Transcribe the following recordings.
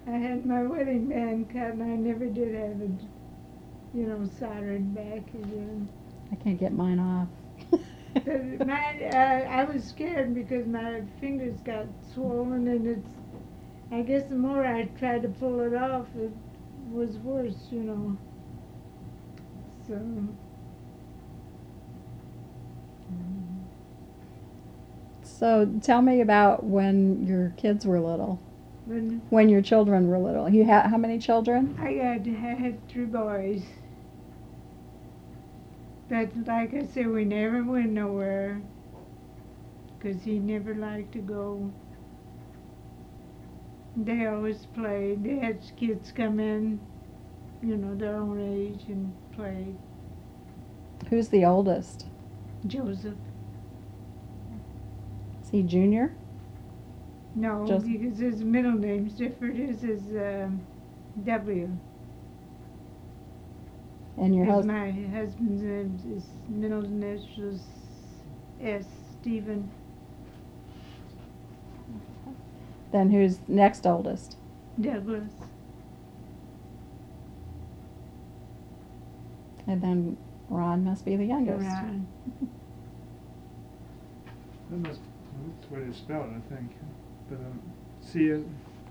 I had my wedding band cut, and I never did have it, soldered back again. I can't get mine off. But I was scared because my fingers got swollen, and I guess the more I tried to pull it off, it was worse. So, So tell me about when your kids were little. when When your children were little. You had how many children? I had 3 boys. But like I said, we never went nowhere because he never liked to go. They always played. They had kids come in, their own age and play. Who's the oldest? Joseph. Is he junior? No, Joseph. because his middle name's different. His is W. And your husband? My husband's name, his middle initial is S. Stephen. Then who's next oldest? Douglas. And then Ron must be the youngest. Ron. That's the way they spell it, I think. But see it.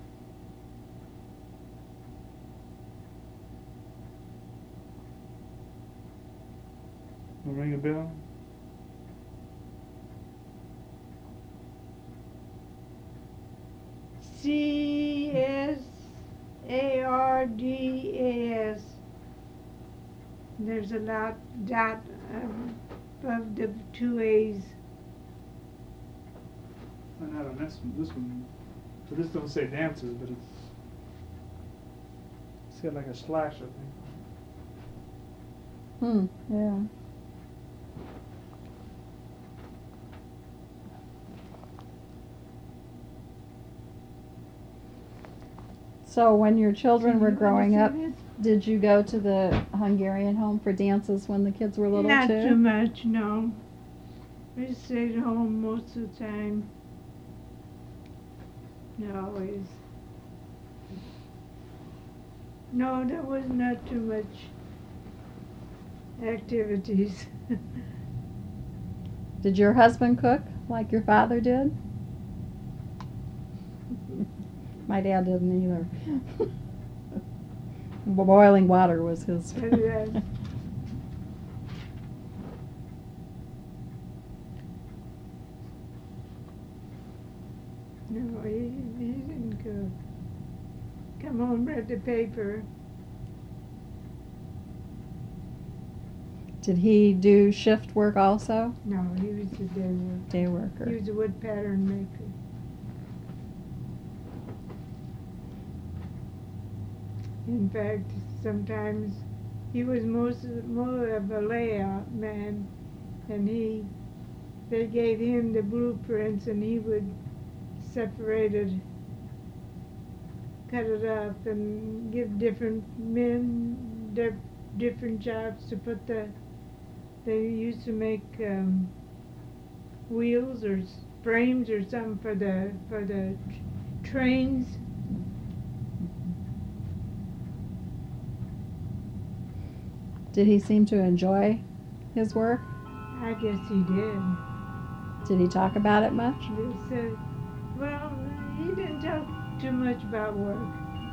Will ring a bell? Casardas. There's a dot above the 2 A's. Not on this one. So this don't say dances, but it's got like a slash, I think. Yeah. So when your children were growing up, did you go to the Hungarian home for dances when the kids were little Not too? too much, no. We stayed home most of the time. Not always. No, there was not too much activities. Did your husband cook like your father did? My dad didn't either. Boiling water was his. No, he didn't cook. Come home, read the paper. Did he do shift work also? No, he was a day worker. Day worker. He was a wood pattern maker. In fact, sometimes he was more of a layout man, and they gave him the blueprints, and he would separate it, cut it up, and give different men their different jobs to put they used to make wheels or frames or something for the trains. Did he seem to enjoy his work? I guess he did. Did he talk about it much? They said, well, he didn't talk too much about work.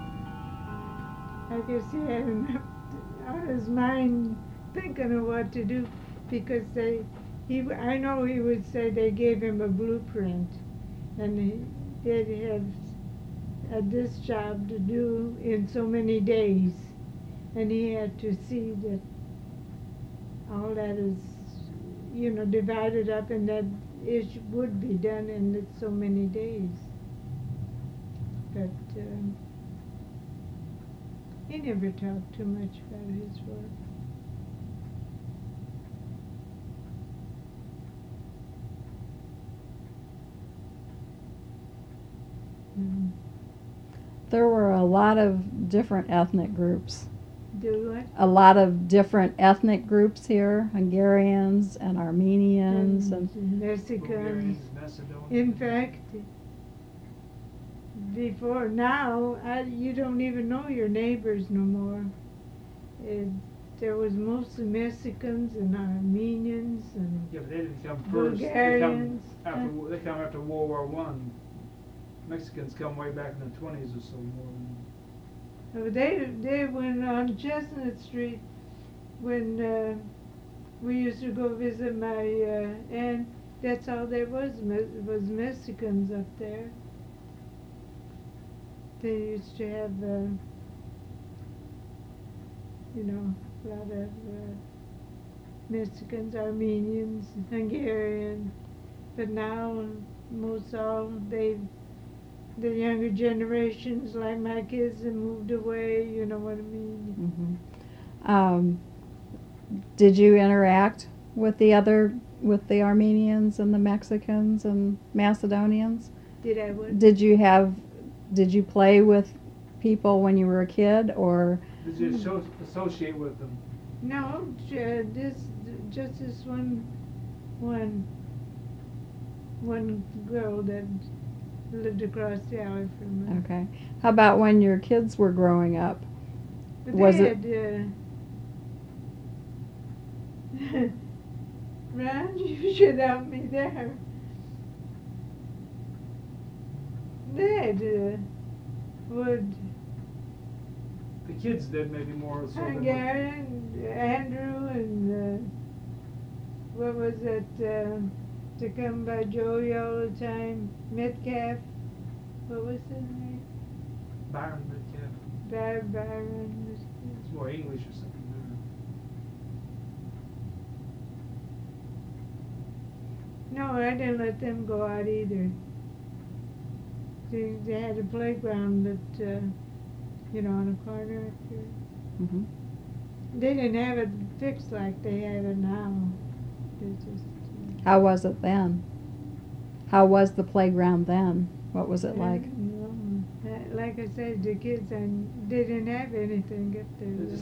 I guess he had enough on his mind thinking of what to do, because I know he would say they gave him a blueprint, and they'd had this job to do in so many days, and he had to see that all that is, divided up, and that it would be done in so many days. But he never talked too much about his work. There were a lot of different ethnic groups. Do what? A lot of different ethnic groups here, Hungarians and Armenians and Mexicans. Bulgarians, Macedonians. In fact, before. Now, you don't even know your neighbors no more. It, there was mostly Mexicans and Armenians and Yeah, but they didn't come first. Bulgarians. They come after World War One. Mexicans come way back in the 20s or so more. They went on Chestnut Street when we used to go visit my aunt. That's all there was Mexicans up there. They used to have, a lot of Mexicans, Armenians, Hungarian. But now, most all, the younger generations, like my kids, have moved away, you know what I mean? Did you interact with the Armenians and the Mexicans and Macedonians? Did I what? Did you play with people when you were a kid, or? Did you associate with them? No, just this one girl that lived across the alley from me. Okay. How about when your kids were growing up? But Was they it? Had, Ron, you should help me there. They had The kids did maybe more so than Hungarian, Andrew, and what was it? To come by Joey all the time, Metcalf. What was his name? Byron Metcalf. Byron. It's more English or something. No, I didn't let them go out either. They had a playground that, on a corner up here. Mm-hmm. They didn't have it fixed like they have it now. They just. How was it then? How was the playground then? What was it like? Like I said, the kids, they didn't have anything up there. It's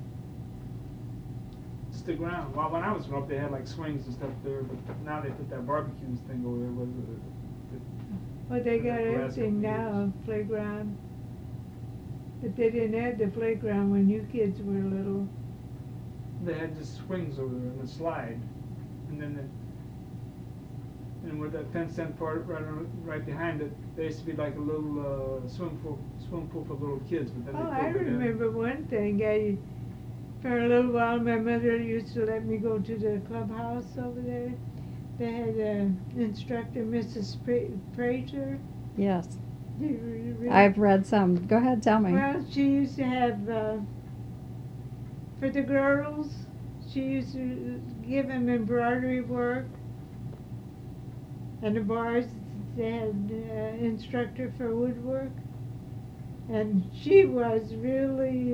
just the ground. Well, when I was growing up, they had like swings and stuff there, but now they put that barbecue thing over there. Well, they got the last everything couple now, playground. But they didn't have the playground when you kids were little. They had just swings over there and a slide, and then and with that fenced-in part right behind it, there used to be like a little swimming pool for little kids. But then Oh, they I remember one thing. For a little while, my mother used to let me go to the clubhouse over there. They had an instructor, Mrs. Prater. Yes. Really? I've read some. Go ahead, tell me. Well, she used to have, for the girls, she used to give them embroidery work. And the boys, they had instructor for woodwork. And she was really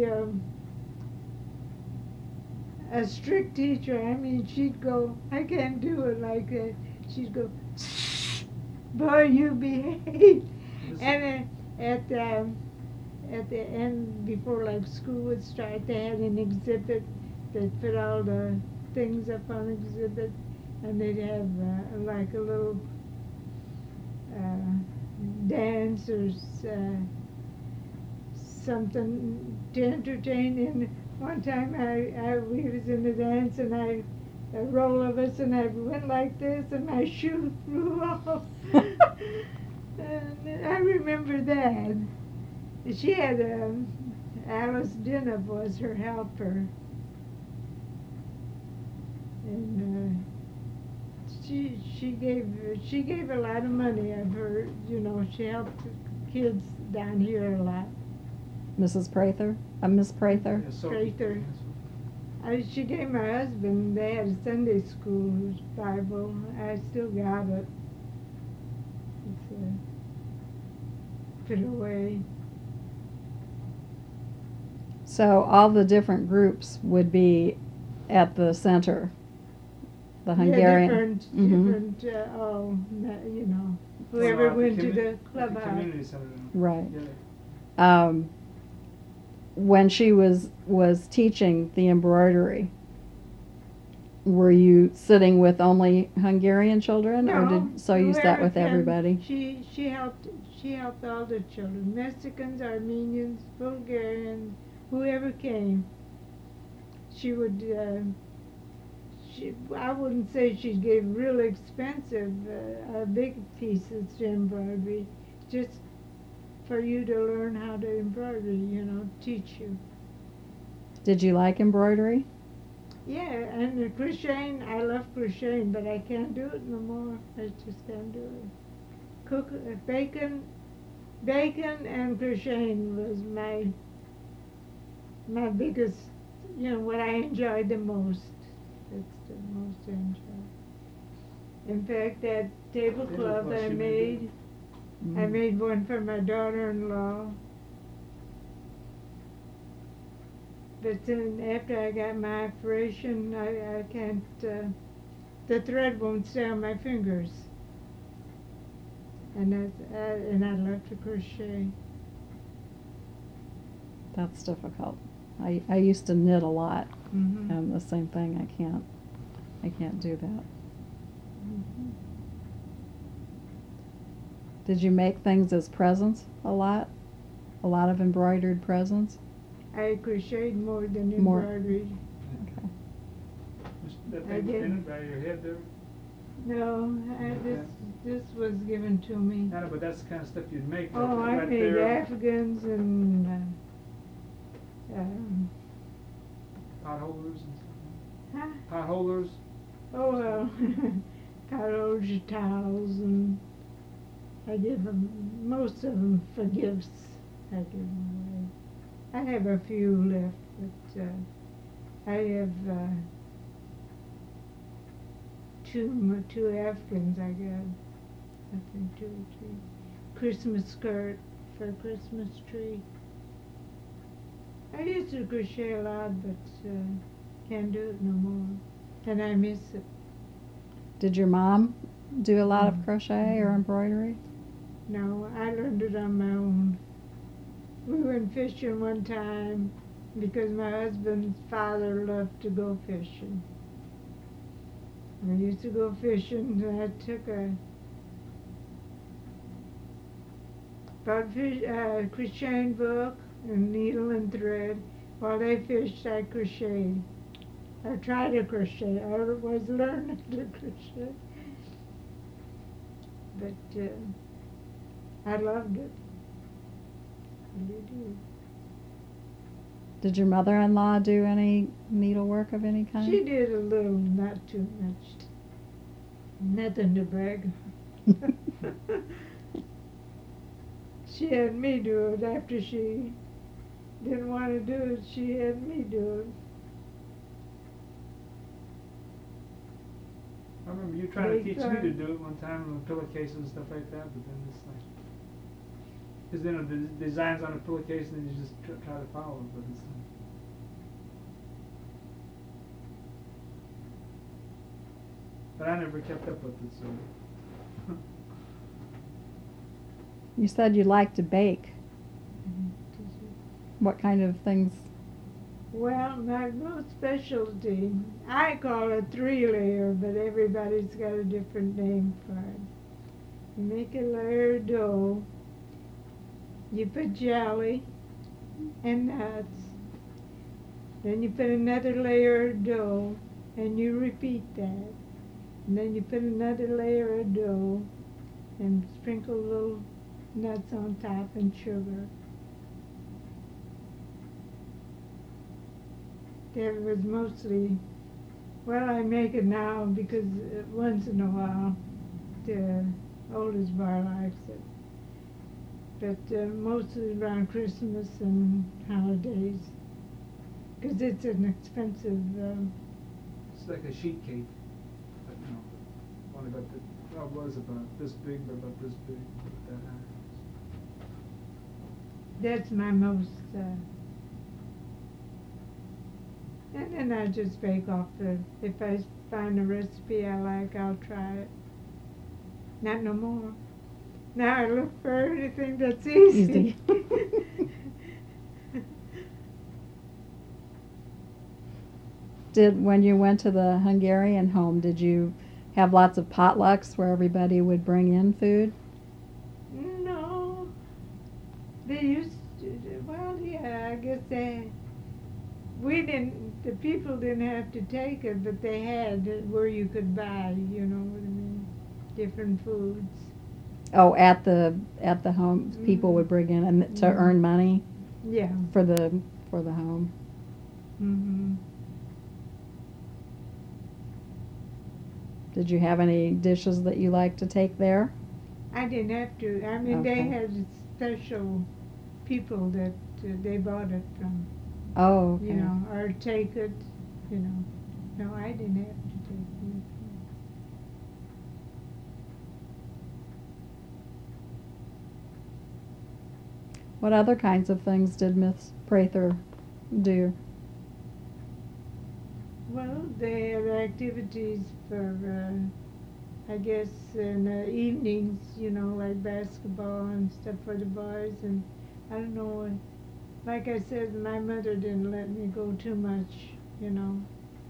a strict teacher. I mean, she'd go, I can't do it like that. She'd go, boy, you behave. And at the end, before like school would start, they had an exhibit. They'd put all the things up on exhibit, and they'd have like a little dance or something to entertain. And one time we was in the dance, and a roll of us, and I went like this, and my shoe flew off. And I remember that. She had Alice Dinnup was her helper, and she gave a lot of money. I've heard, she helped kids down here a lot. Mrs. Prather? Miss Prather? Prather. She gave my husband, they had a Sunday school Bible. I still got it. It's put away. So all the different groups would be at the center, the Hungarian. Yeah, different, whoever went to the At the clubhouse. community center. Right. Yeah. When she was teaching the embroidery, were you sitting with only Hungarian children, or No, did so you sat with whoever came, everybody? She helped all the children, Mexicans, Armenians, Bulgarians, whoever came. She would. I wouldn't say she gave real expensive, big pieces to embroidery, just for you to learn how to embroider. Teach you. Did you like embroidery? Yeah, and the crocheting, I love crocheting, but I can't do it no more. I just can't do it. Cook bacon and crocheting was my biggest, what I enjoyed the most. It's the most I enjoyed. In fact, that tablecloth I made, I made one for my daughter-in-law. But then after I got my operation, I can't, the thread won't stay on my fingers. And I love to crochet. That's difficult. I used to knit a lot, Mm-hmm. and the same thing. I can't do that. Mm-hmm. Did you make things as presents a lot? A lot of embroidered presents? I crocheted more than More. embroidered. Okay. That I thing did. pinned by your head there? No, this was given to me. No, but that's the kind of stuff you'd make. Oh, I right made there. Afghans and Pot holders and stuff. huh? Pot holders. Oh well, college towels, and I give them most of them for gifts. I give them away. I have a few left, but I have two Afghans. I got, I think 2 or 3. Christmas skirt for a Christmas tree. I used to crochet a lot, but can't do it no more, and I miss it. Did your mom do a lot of Mm. crochet or embroidery? No, I learned it on my own. We went fishing one time because my husband's father loved to go fishing. We used to go fishing, and I took a crocheting book and needle and thread. While they fished, I crocheted. I tried to crochet. I was learning to crochet. But I loved it. I really did. Did your mother-in-law do any needlework of any kind? She did a little, not too much. Nothing to brag. She had me do it after she didn't want to do it. She had me do it. I remember you trying to They teach me tried. to do it one time on pillowcases and stuff like that, but then it's like, because then the designs on a pillowcase, and then you just try to follow it, but it's like, but I never kept up with it, so. You said you like to bake. What kind of things? Well, my most specialty, I call it 3-layer, but everybody's got a different name for it. You make a layer of dough, you put jelly and nuts, then you put another layer of dough, and you repeat that. And then you put another layer of dough, and sprinkle little nuts on top and sugar. That was mostly, well, I make it now because once in a while the oldest bar likes it. But mostly around Christmas and holidays, because it's an expensive. It's like a sheet cake, but only about it was about this big, but about this big, about that high. That's my most. And then I just bake off if I find a recipe I like, I'll try it. Not no more. Now I look for anything that's easy. when you went to the Hungarian home, did you have lots of potlucks where everybody would bring in food? No, they used to. Well, yeah, I guess we didn't. The people didn't have to take it, but they had it where you could buy. You know what I mean? Different foods. Oh, at the home, people would bring in to Mhm. earn money Yeah. for the home. Mhm. Did you have any dishes that you like to take there? I didn't have to. I mean, they Okay. had special people that they bought it from. Oh, okay. You know, or take it. You know. No, I didn't have to take it. What other kinds of things did Miss Prather do? Well, they had activities for, I guess, in the evenings, you know, like basketball and stuff for the boys. And I don't know, like I said, my mother didn't let me go too much, you know.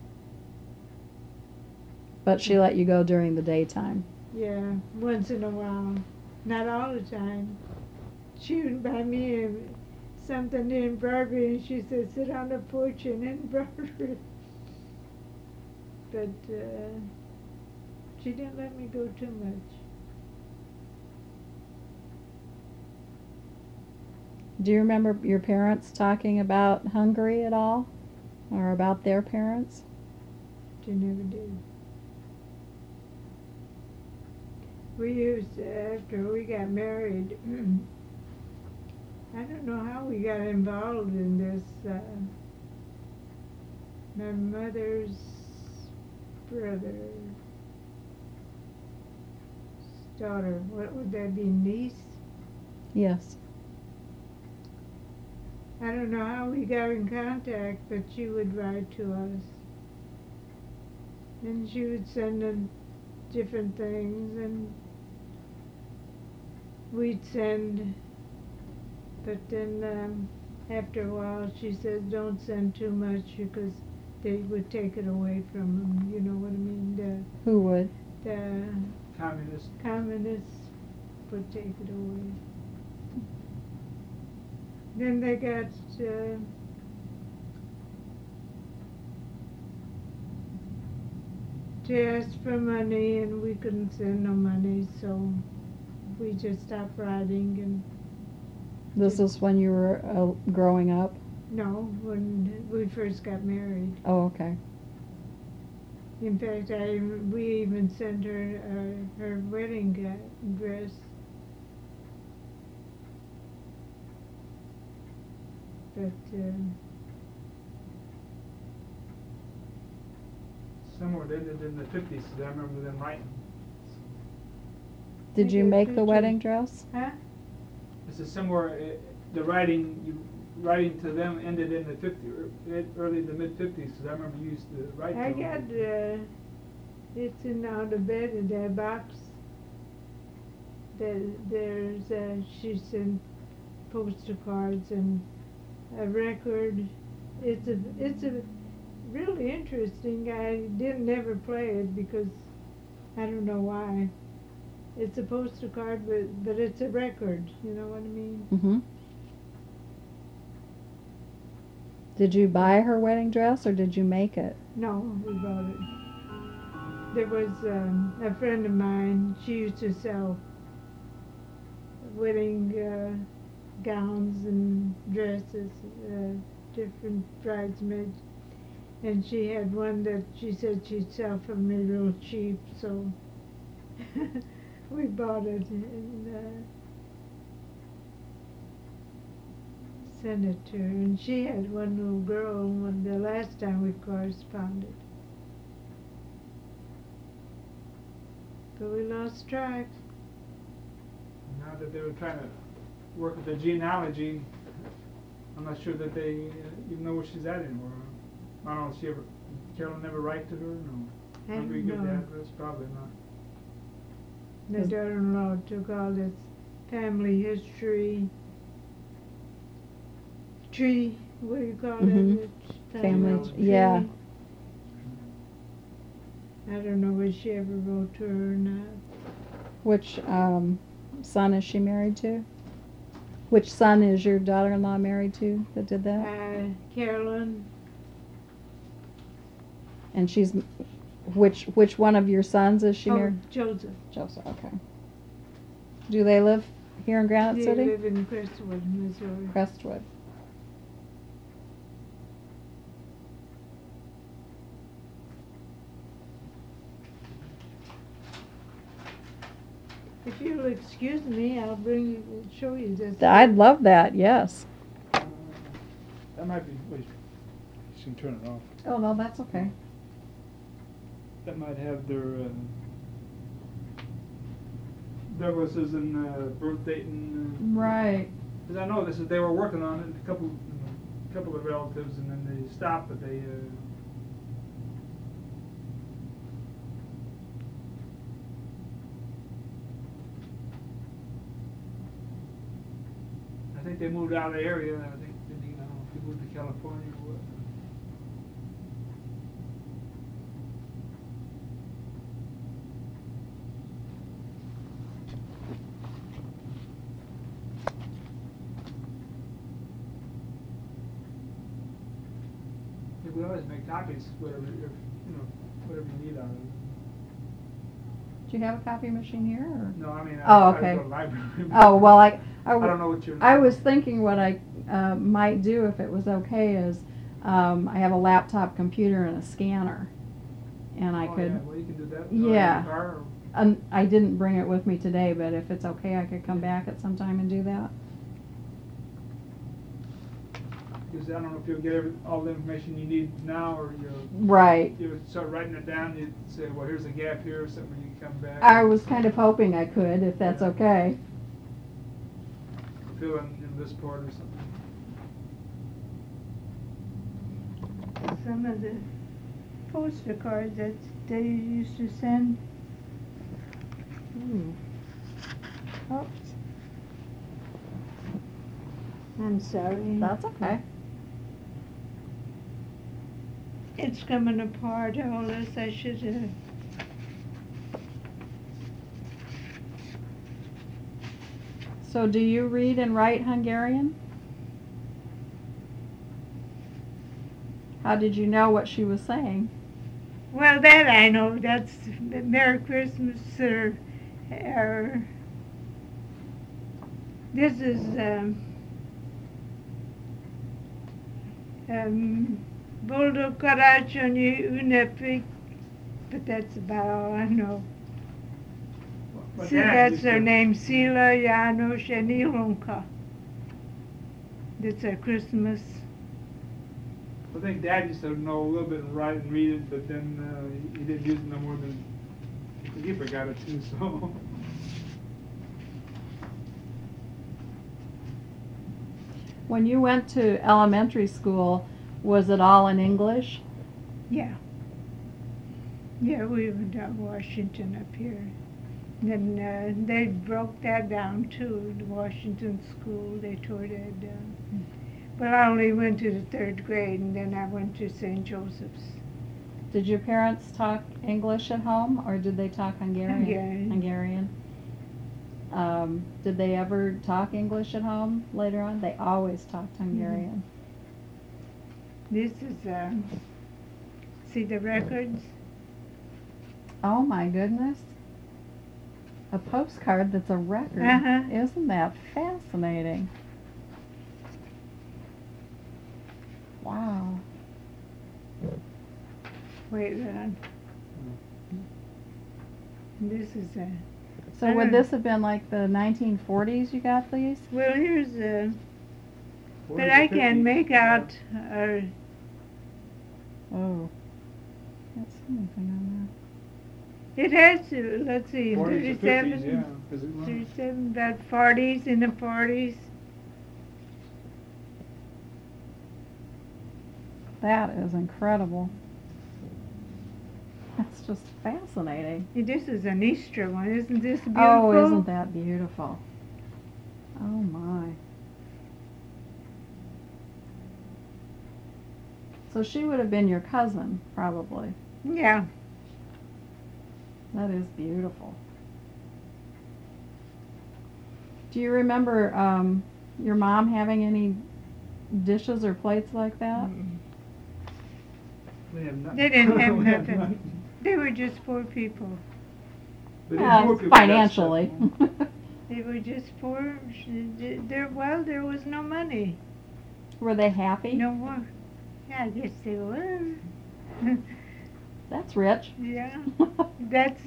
But she let you go during the daytime. Yeah, once in a while. Not all the time. She would buy me something to embroider, and she said, sit on the porch and embroider it. But she didn't let me go too much. Do you remember your parents talking about Hungary at all? Or about their parents? She never did. We used, after we got married, I don't know how we got involved in this. My mother's brother's daughter, what would that be, niece? Yes. I don't know how we got in contact, but she would write to us. And she would send them different things, and we'd send, but then after a while she says, don't send too much because they would take it away from them, you know what I mean? Who would? The Communist. communists would take it away. Then they got to ask for money, and we couldn't send no money, so we just stopped writing. And This is when you were growing up? no, when we first got married. Oh, okay. In fact, we even sent her her wedding dress. But Somewhere it ended in the 50s. I remember them writing. Did you Take a make the picture. wedding dress? huh? This is somewhere the writing to them ended in the 50s, early to mid 50s. Because I remember you used to write to I them. got it's in on the bed in that box. There's she sent postal cards and a record. It's a really interesting. I didn't ever play it because I don't know why. It's a postal card, but it's a record. You know what I mean? Mm-hmm. Did you buy her wedding dress or did you make it? No, we bought it. There was a friend of mine. She used to sell wedding gowns and dresses, different bridesmaids. And she had one that she said she'd sell for me real cheap, so we bought it and sent it to her. And she had one little girl when the last time we corresponded. But we lost track. Now that they were trying to work with the genealogy, I'm not sure that they even know where she's at anymore. I don't know if Carolyn never write to her? No. I Remember you don't give the know. address? Probably not. The Is- daughter-in-law took all this family history tree, what do you call Mhm. it? Family tree, yeah. I don't know if she ever wrote to her or not. Which son is she married to? Which son is your daughter-in-law married to that did that? Carolyn, And she's which one of your sons is she married? Joseph. Joseph. Okay. Do they live here in Granite They City? live in Crestwood, Missouri. Crestwood. If you'll excuse me, I'll show you this. I'd love that. Yes. That might be, wait, you can turn it off. Oh no, that's okay. That might have their Douglas's and birth date and. Right. Because I know this is they were working on it. A couple of relatives, and then they stopped, but they. I think they moved out of the area. I think I don't know if they moved to California or what. We always make copies, whatever whatever you need out of it. Do you have a copy machine here? Or? No, I mean, Oh, I okay. go to the library. Oh well, I don't know what you're. I was thinking what I might do if it was okay is I have a laptop computer and a scanner, and I could. Yeah, well, you can do that. Yeah. In the car or, I didn't bring it with me today, but if it's okay, I could come back at some time and do that. because I don't know if you'll get all the information you need now, or Right. you start writing it down. You say, well, here's a gap here, or something. You can come back. I was kind of hoping I could, if that's Yeah. okay. Fill in this part or something. Some of the poster cards that they used to send. Oops. I'm sorry. That's okay. It's coming apart, all this. I should have. So do you read and write Hungarian? How did you know what she was saying? Well, that I know. That's Merry Christmas, or this is Boldog Karácsonyi Ünnepik, but that's about all I know. But See, Dad that's used their to- name, Sila, János, and Ilonka. That's their Christmas. I think Dad used to know a little bit and write and read it, but then he didn't use it no more than he forgot it too. So When you went to elementary school, was it all in English? Yeah. Yeah, we went to Washington up here. Then they broke that down too, the Washington school, they tore that down. But I only went to the 3rd grade, and then I went to St. Joseph's. Did your parents talk English at home, or did they talk Hungarian? Hungarian. Hungarian. Did they ever talk English at home later on? They always talked Hungarian. This is, see the records? Oh my goodness. A postcard that's a record. Uh-huh. Isn't that fascinating? Wow. Wait, this is So would this have been like the 1940s you got these? well, here's but 40s or I can 50s. make out, Oh. Can't see anything on it has, let's see, 40s or 37, 50s, yeah, 'cause it was- 37, about 40s, in the 40s. there. That is incredible. That's just fascinating. Hey, this is an Easter one, isn't this beautiful? Oh, isn't that beautiful? Oh my. So she would have been your cousin, probably. Yeah. That is beautiful. Do you remember your mom having any dishes or plates like that? We have nothing. They didn't have nothing. They were just poor people. But Yeah, poor people, that's financially. the- They were just poor. There was no money. Were they happy? No more. Yeah, I guess they were. That's rich. Yeah, that's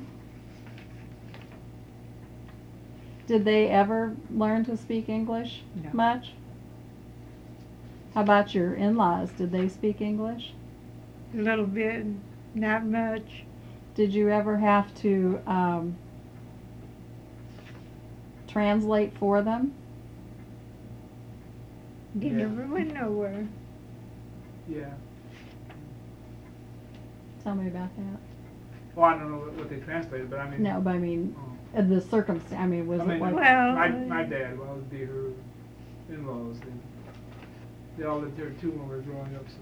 Did they ever learn to speak English No. much? How about your in-laws? Did they speak English? a little bit, not much. Did you ever have to translate for them? They Yeah. never went nowhere. Yeah. Tell me about that. Well, I don't know what they translated, but I mean. No, but I mean, Oh. the circumstance. I mean, was I it mean, like? Well, my dad, well, would be her in-laws. They all lived here too when we were growing up, so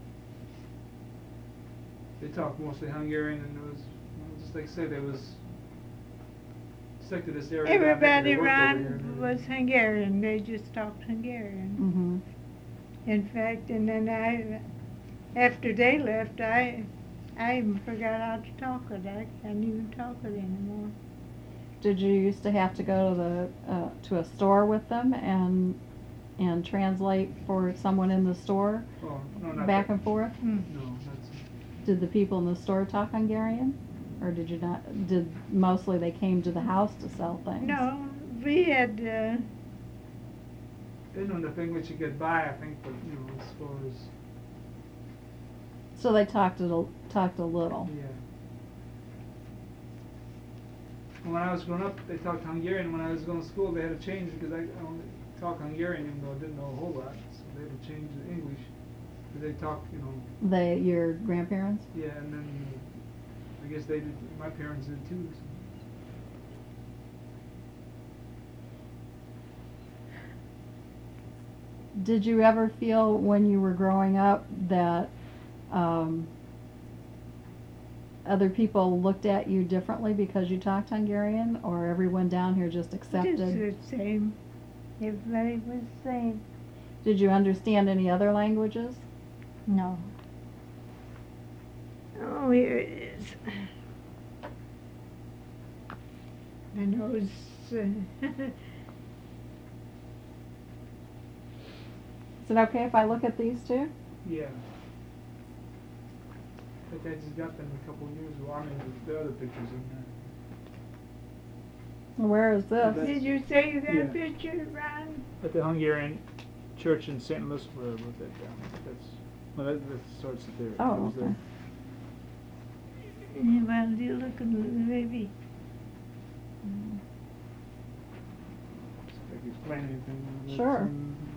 they talked mostly Hungarian, and it was just like I said, it was stuck to this area. everybody They worked over here around and was Hungarian. They just talked Hungarian. Mm-hmm. In fact, and then after they left, I even forgot how to talk it. I can't even talk it anymore. Did you used to have to go to a store with them and translate for someone in the store Oh, no, not back that. and forth? Hmm. No, that's. Did the people in the store talk Hungarian, or did you not? Did mostly they came to the house to sell things? No, we had. They know the thing which you get by, I think, but as far as So they talked a little. yeah. When I was growing up, they talked Hungarian. When I was going to school, they had to change because I only talk Hungarian, even though I didn't know a whole lot. So they had to change to English. But they talk, Your grandparents? yeah, and then I guess they did. My parents did too. So. Did you ever feel when you were growing up that other people looked at you differently because you talked Hungarian, or everyone down here just accepted? Just the same. Everybody was the same. Did you understand any other languages? No. Oh, here it is. My nose. Is it okay if I look at these two? Yeah. But I just got them a couple of years ago. I mean, the other pictures in there. Where is this? Did you say you got Yeah. a picture, Ron? At the Hungarian church in St. Louis, where was that down? That starts it there. Oh, It was okay. Yeah, well, you look at maybe. See if I can explain anything. Sure.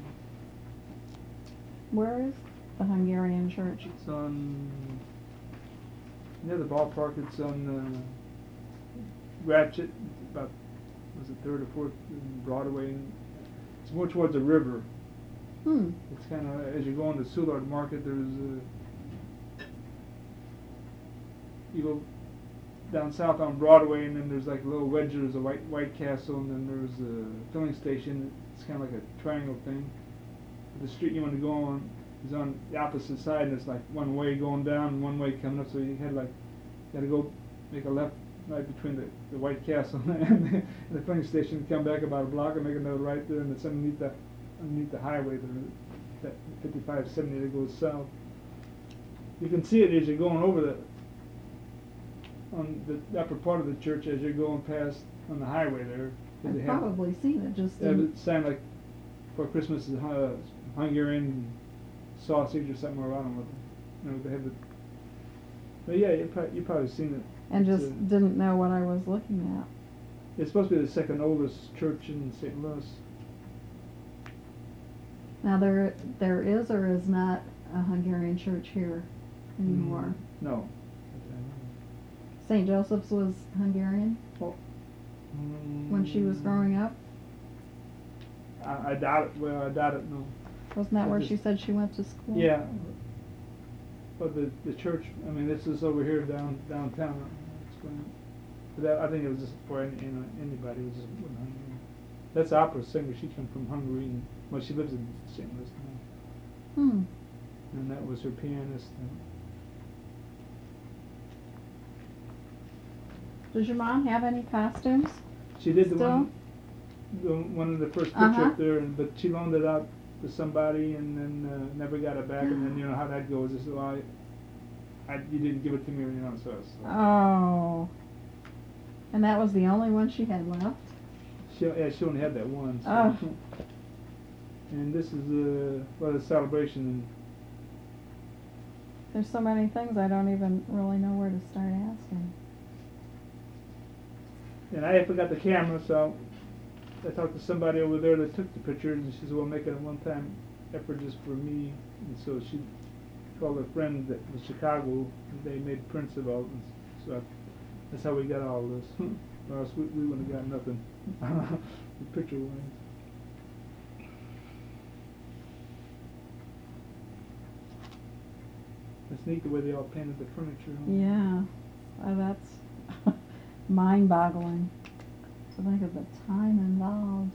Where is the Hungarian church? It's on near the ballpark. It's on Ratchet, about was it 3rd or 4th Broadway. It's more towards the river. Hmm. It's kind of as you go into Soulard Market. You go down south on Broadway, and then there's like a little wedge. There's a White Castle, and then there's a filling station. It's kind of like a triangle thing. The street you want to go on is on the opposite side, and it's like one way going down and one way coming up. So you had got to go make a left right between the White Castle and the filling station, come back about a block and make another right there, and it's underneath the highway there, that 5570 that goes south. You can see it as you're going over on the upper part of the church as you're going past on the highway there. I've They have- probably seen it, just they have didn't. a sign like for Christmas is Hungarian sausage or something around with it. They have the. But yeah, you probably seen it. And It's, just didn't know what I was looking at. It's supposed to be the second oldest church in St. Louis. Now there is or is not a Hungarian church here anymore. No. St. Joseph's was Hungarian when she was growing up. I doubt it. Well, I doubt it. No. Wasn't that I where just- she said she went to school? Yeah. But the church. I mean, this is over here downtown. It's going. But that, I think it was just for anybody. It was just, that's opera singer. She came from Hungary, and well, she lives in St. Louis now. Hmm. And that was her pianist. Does your mom have any costumes? She did Still? the one of the first picture Uh-huh. up there, but she loaned it out to somebody and then never got it back. And then you know how that goes. It's, well, you didn't give it to me, you know. So. Oh. And that was the only one she had left? She only had that one. So. Oh. And this is a celebration. There's so many things I don't even really know where to start asking. And I forgot the camera, so I talked to somebody over there that took the pictures, and she said, "Well, make it a one-time effort just for me." And so she called a friend that was Chicago, and they made prints of all this. So that's how we got all this. Or else we wouldn't have got nothing. The picture wise. It's neat the way they all painted the furniture. Yeah. That's mind-boggling to think of the time involved.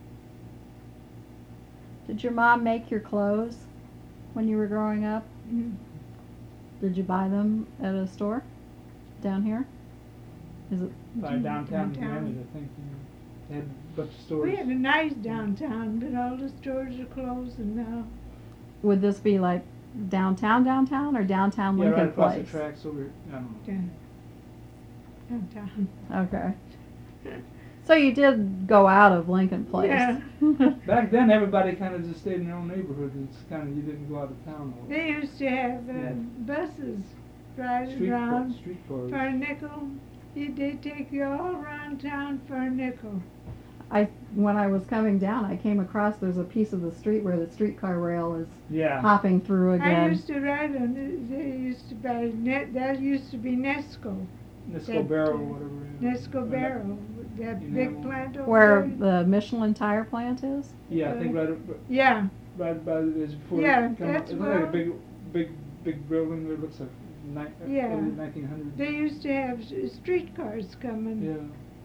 Did your mom make your clothes when you were growing up? Mm. Did you buy them at a store down here? Is it? By downtown Downtown. Miami, I think. They had a bunch of stores. We had a nice downtown, but all the stores are closing now. Would this be like downtown, or downtown Yeah, Lincoln right across Place? the tracks over. I don't know. Downtown. Okay. So you did go out of Lincoln Place. Yeah. Back then, everybody kind of just stayed in their own neighborhood. It's kind of you didn't go out of town. Or They used to have Yeah. buses driving street around street cars. for a nickel. They take you all around town for a nickel. When I was coming down, I came across there's a piece of the street where the streetcar rail is Yeah. hopping through I again. used to ride on it. They used to buy that used to be Nesco. Nisco Barrel or whatever. yeah. Nesco Barrel, that You big know, plant over Where there. the Michelin tire plant is? Yeah, I think right Yeah, by it's before. Yeah, you come up- that's It's like a where- big building that looks like Yeah. early 1900s. they used to have streetcars coming Yeah.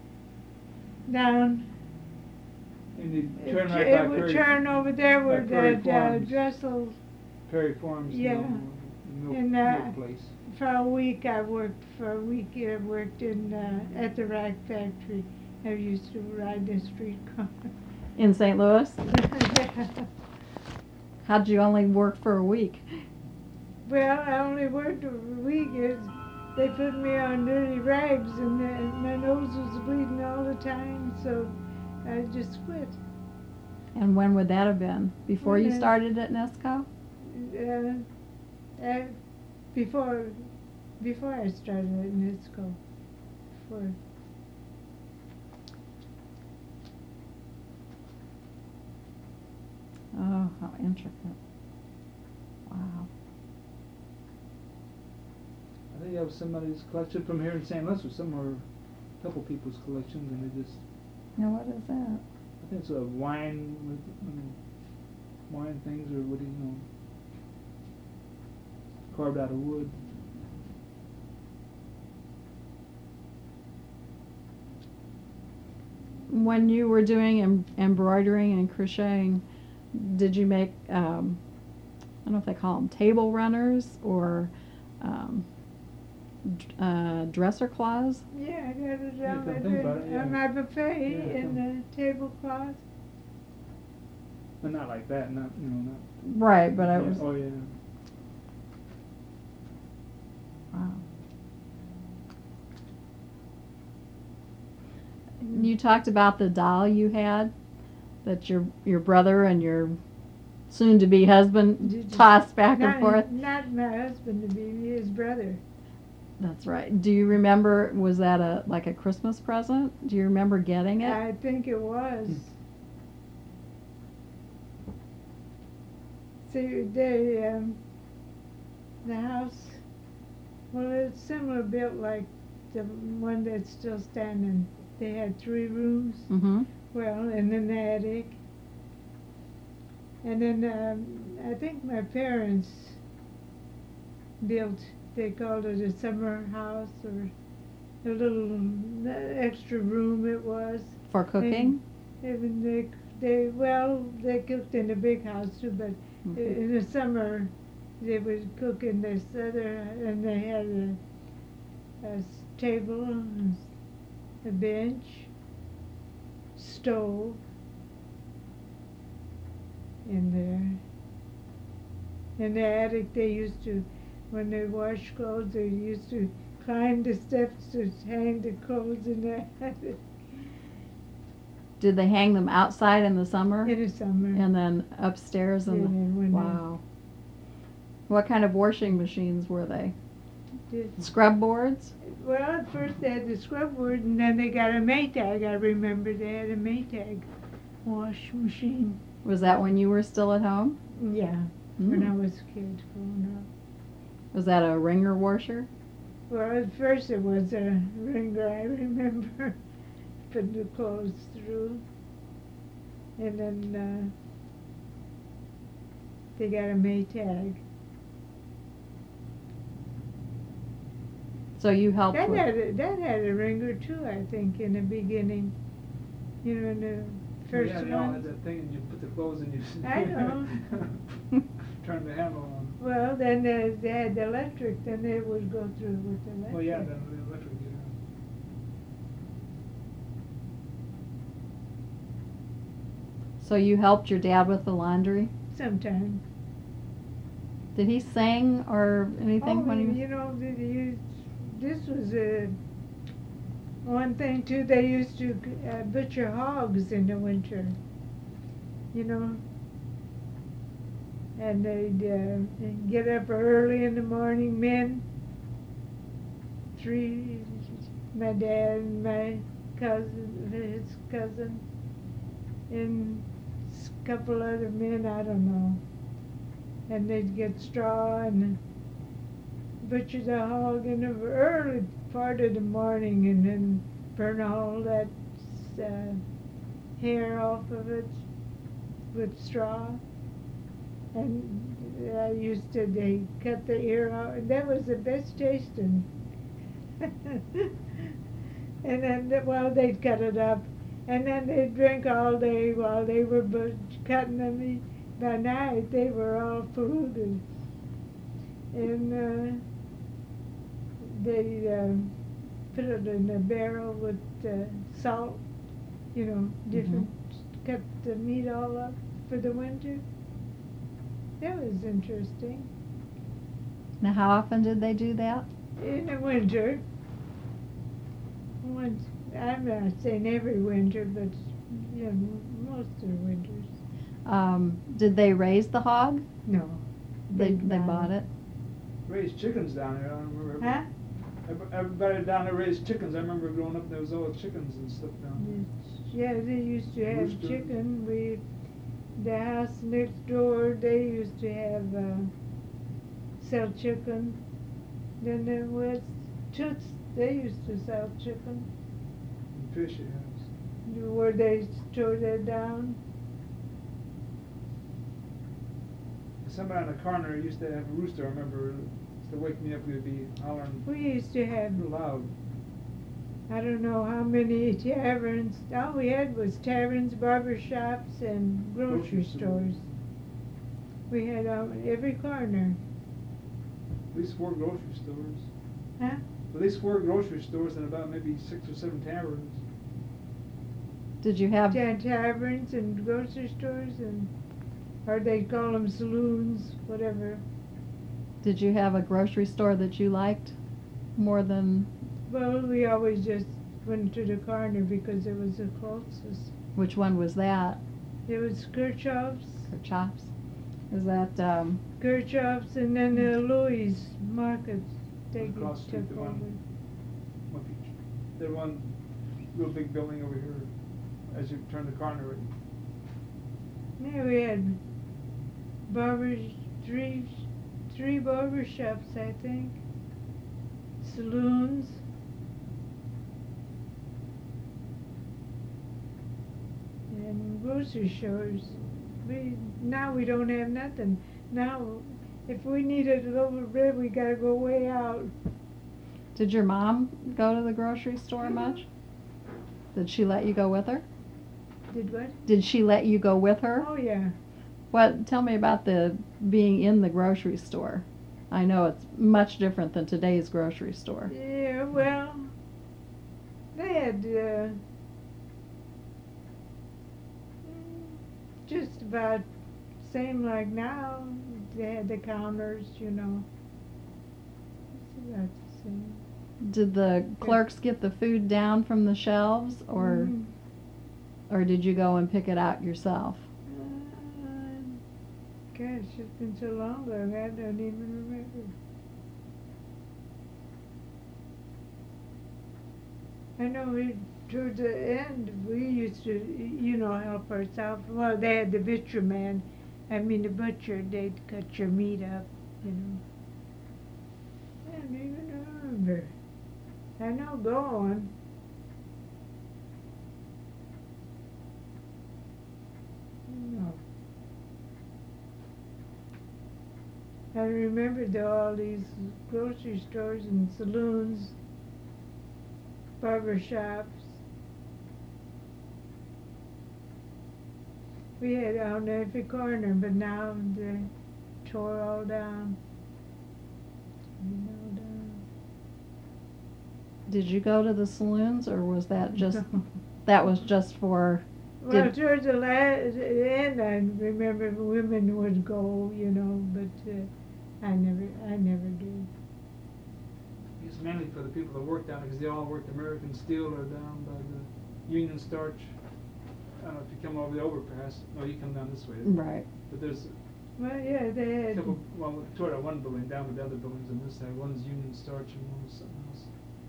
down. And you It, turn right it by would Perry, turn over there where by Perry that Farms. Dressel. Perry Farms. Yeah. Milk, And, milk place. For a week, I worked in at the rag factory. I used to ride the streetcar. In St. Louis? How'd you only work for a week? Well, I only worked a week. They put me on dirty rags, and my nose was bleeding all the time, so I just quit. And when would that have been? Before you Yeah. started at Nesco? Before I started at Nisco. Oh, how intricate. Wow. I think that was somebody's collection from here in St. Louis, or somewhere, a couple people's collections, and they just. Now what is that? I think it's a wine wine things, or what do you know? Carved out of wood. When you were doing embroidering and crocheting, did you make, I don't know if they call them table runners or dresser cloths? Yeah, I got it Yeah, on come think about it, yeah. my buffet Yeah, in the tablecloth. But not like that, not, not. Right, but I Yeah, was, oh, yeah. wow. You talked about the doll you had that your brother and your soon-to-be husband Did you- tossed back and forth. Not my husband, to be his brother. That's right. Do you remember, was that like a Christmas present? Do you remember getting it? I think it was. See, the house, well, it's similar built like the one that's still standing. They had 3 rooms, Mm-hmm. well, and then the attic. And then I think my parents built, they called it a summer house, or a little extra room it was. For cooking? And they cooked in a big house too, but Mhm. in the summer they would cook in this other, and they had a table, and a bench, stove in there. In the attic, they used to, when they washed clothes, they used to climb the steps to hang the clothes in the attic Did they hang them outside in the summer? in the summer. And then upstairs in Yeah, when they- wow. What kind of washing machines were they? Did- Scrub boards? Well, at first they had the scrub board, and then they got a Maytag. I remember they had a Maytag wash machine. Was that when you were still at home? Yeah, when I Mm. was a kid growing up. Was that a wringer washer? Well, at first it was a wringer, I remember, putting the clothes through. And then they got a Maytag. So you helped That with had a wringer too, I think, in the beginning. You know, in the first Yeah, they all had one. that thing and you put the clothes in you. I know. Turn the handle on. Well, then they had the electric, then they would go through with the electric. Well, yeah, then the electric, yeah. So you helped your dad with the laundry? Sometime. Did he sing or anything Oh, when he was? you know, this was one thing too. They used to butcher hogs in the winter. You know, and they'd get up early in the morning. Men, my dad and my cousin, his cousin, and a couple other men. I don't know. And they'd get straw and butcher the hog in the early part of the morning, and then burn all that hair off of it with straw. And they cut the ear off, and that was the best tasting. And then, they'd cut it up, and then they'd drink all day while they were cutting them. By night, they were all polluted. And they put it in a barrel with salt, you know, different, cut the meat all up for the winter. That was interesting. Now, how often did they do that? In the winter, once, I'm not saying every winter, but you know, most of the winters. Did they raise the hog? No. They bought it. Raised chickens down there, I remember. Huh? Everybody down there raised chickens. I remember growing up, there was all chickens and stuff down Yeah, they used to have Rooster. chicken. The house next door, they used to have sell chicken. Then there was Toots, they used to sell chicken. there. And fish, yes. Where they tore that down. Somebody on the corner used to have a rooster, I remember. Used to wake me up, we'd be hollering We used to have, real loud. I don't know how many taverns. All we had was taverns, barber shops, and grocery Grocery stores. stores. We had every corner. At least 4 grocery stores. Huh? At least 4 grocery stores and about maybe 6 or 7 taverns. Did you have? Taverns and grocery stores, and or they call them saloons, whatever. Did you have a grocery store that you liked more than? Well, we always just went to the corner because it was the closest. Which one was that? It was Kirchhoff's, Or Chops? Is that Kirchhoff's, and then Louis Market. They Across the street, took the over. There's one real big building over here as you turn the corner. Yeah, we had three barber shops, I think. Saloons. And grocery stores. Now we don't have nothing. Now, if we needed a loaf of bread, we gotta go way out. Did your mom go to the grocery store much? Did she let you go with her? Did what? Did she let you go with her? Oh, yeah. What? Tell me about the being in the grocery store. I know it's much different than today's grocery store. Yeah, well, they had just about same like now. They had the counters, you know. It's about the same. Did the clerks get the food down from the shelves, or Mm. or did you go and pick it out yourself? Gosh, it's been so long ago, I don't even remember. I know towards the end, we used to, you know, help ourselves. Well, they had the butcher man, the butcher, they'd cut your meat up, you know. I don't even remember. I know, go on. No. I remember there were all these grocery stores and saloons, barber shops. We had on every corner, but now they tore all down. All down. Did you go to the saloons, or was that just that was just for? Well, Did- towards the end, I remember women would go, you know, but I never did. It's mainly for the people that work down there, because they all worked American Steel or down by the Union Starch. I don't know if you come over the overpass. No, you come down this way. Right. But there's Well, yeah, they a had. couple, well, toward that one building, down with the other buildings on this side. One's Union Starch and one's something else.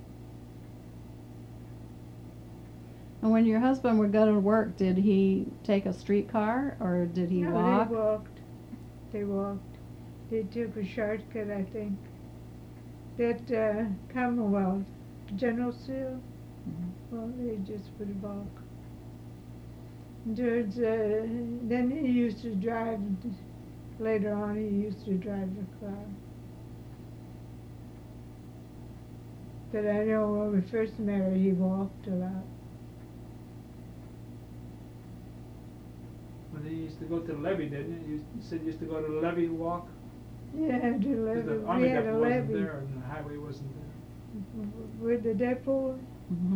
And when your husband would go to work, did he take a streetcar or did he No, walk? they walked. They walked. They took a shortcut, I think. That Commonwealth, General Seal, well, they just would walk. Towards, then he used to drive, later on he used to drive the car. But I know when we first met her, he walked a lot. When he used to go to the levee, didn't you? You said you used to go to the levee walk? Yeah, to 'Cause levee. the army We had a depot wasn't levee. there and the highway wasn't there. With the depot, Mm-hmm.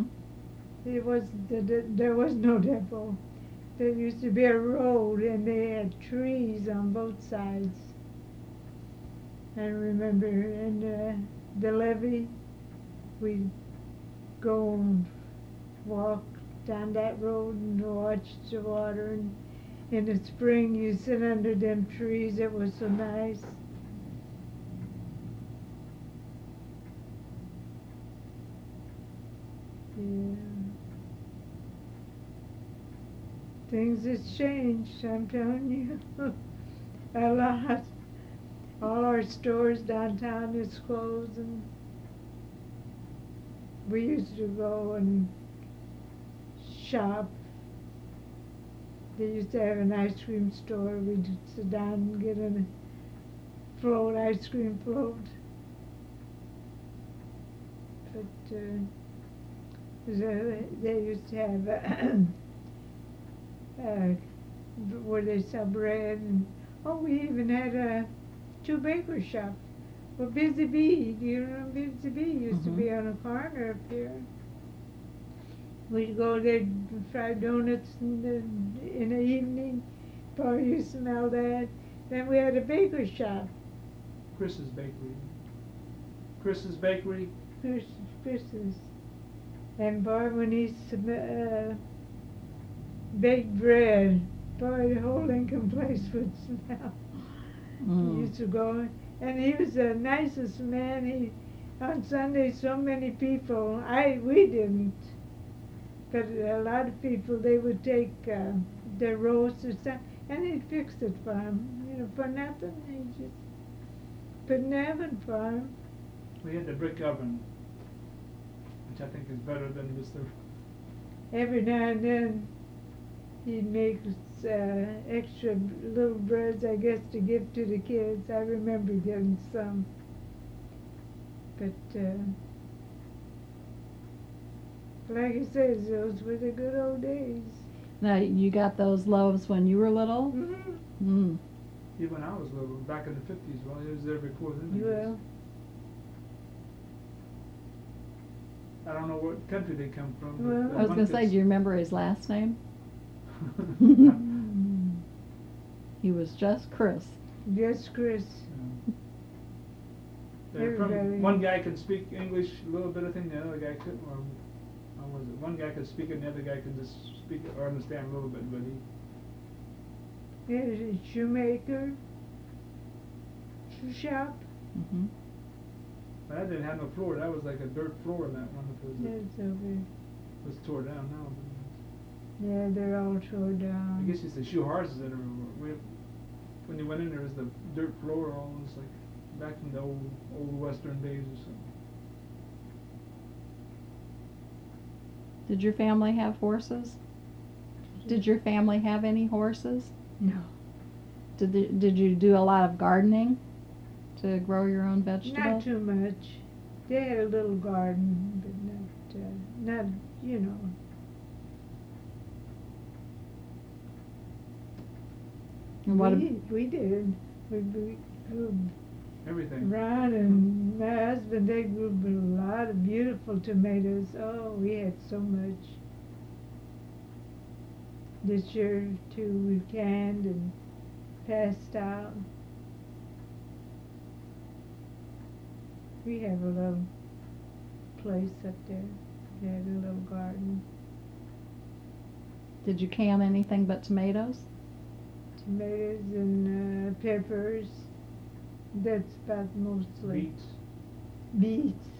there was no depot. There used to be a road and they had trees on both sides. I remember in the levee, we'd go and walk down that road and watch the water. And in the spring, you sit under them trees. It was so nice. Yeah. Things has changed, I'm telling you. A lot. All our stores downtown is closed, and we used to go and shop. They used to have an ice cream store. We'd sit down and get a float, ice cream float. But they used to have where they sell bread, and we even had two baker shops. Well, Busy Bee, do you know Busy Bee? Used to be on a corner up here. We'd go there and fry donuts in the evening. Boy, you smell that. Then we had a baker shop. Chris's Bakery. Chris's Bakery. Chris's. And boy, when he baked bread, boy, the whole Lincoln place would smell. He used to go, and he was the nicest man. He, on Sunday, so many people, we didn't, but a lot of people, they would take their roast or something, and he'd fix it for them, you know, for nothing. He just put in the oven for them. We had the brick oven, which I think is better than just the. Every now and then, he'd make extra little breads, I guess, to give to the kids. I remember getting some. But Like I said, those were the good old days. Now, you got those loaves when you were little? Mm-hmm. Mm. Even when I was little, back in the 50s, well, it was there before then. Well, I don't know what country they come from. Well, but I was one going to say, could do you remember his last name? He was just Chris. yes, Chris. Everybody- One guy could speak English a little bit, I think the other guy couldn't, or how was it? One guy could speak it, and the other guy could just speak it or understand a little bit, but he. There's a shoemaker. Shoe shop. Hmm. But that didn't have no floor. That was like a dirt floor in that one. That's over. It was tore down now. Yeah, they're all tore I down. guess it's the shoe horses in there. When you went in there, was the dirt floor, all was like back from the old Western days or something. Did your family have horses? Did your family have any horses? No. Did you do a lot of gardening to grow your own vegetables? Not too much. They had a little garden, but not, you know. And what? We did. We grew Everything. Ron and my husband, they grew a lot of beautiful tomatoes. Oh, we had so much. This year, too, we canned and passed out. We have a little place up there. We had a little garden. Did you can anything but tomatoes? Tomatoes and peppers. That's about mostly. Beets. Beets.